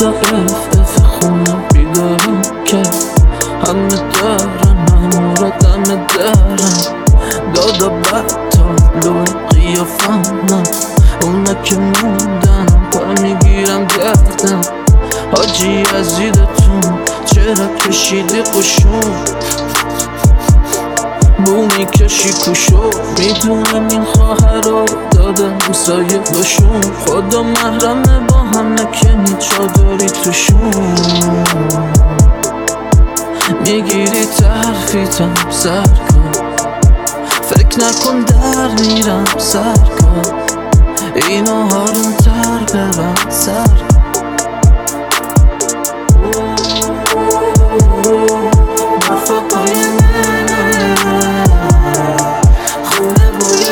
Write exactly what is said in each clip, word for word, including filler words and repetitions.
تا اف اف خونم بیدارم که همه دارن همه دم دارن دادا بدتالوی قیافم من اونا که موندن پا میگیرم گردم حاجی عزیزتون چرا کشیدی قشون بو میکشی کوشو میدونم این خواهر رو دادم سایه باشون خدا محرمه با همه که چادری توشون میگیری ترفیتم سر کن فکر نکن در میرم سر کن اینو هارون تر ببند سر برفا پای منه خونه بوی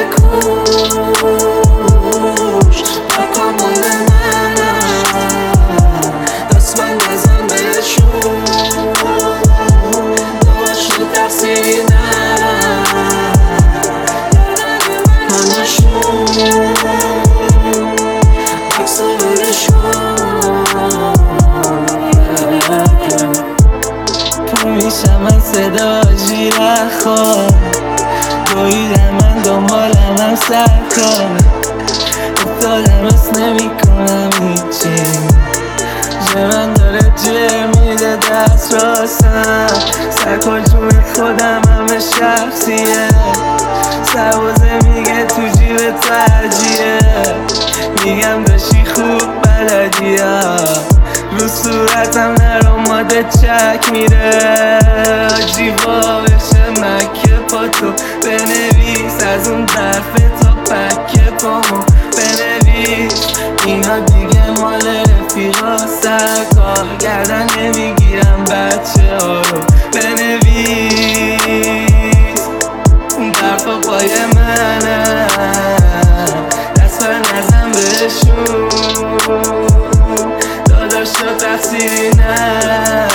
کوش بکا مال منه دست من نزن بهشون داشت ترسی نه همشون عکس میشم از صدا جیره خواه دویدم من دنبالم هم سرکار افتادم اس نمی کنم هیچی جه من داره جر میده دست راستم سرکار جون خودم همه شخصیه سوازه میگه تو جیب ترجیه میگم داشتی خوب بلدی ها رو صورتم نراماده چک میره جیبا بشه مکه پا تو بنویس از اون درف تا پکه پامو بنویس اینا دیگه مال رفیقا سرکار گردن نمیگیرم بچه ها رو بنویس درفا پای منه دست بر نزن بهشون داداش تقصیری نه